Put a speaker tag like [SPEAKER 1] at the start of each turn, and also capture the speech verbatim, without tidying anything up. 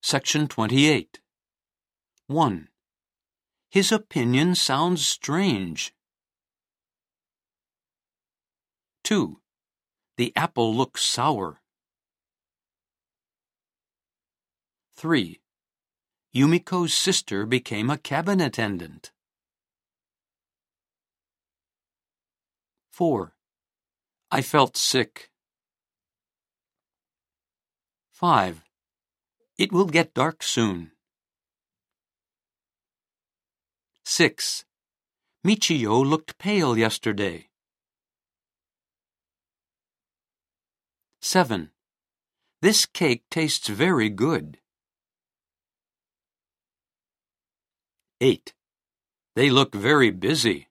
[SPEAKER 1] Section twenty-eight. one. His opinion sounds strange. two. The apple looks sour. three. Yumiko's sister became a cabin attendant. four. I felt sick. five. It will get dark soon. six. Michio looked pale yesterday. seven. This cake tastes very good. eight. They look very busy.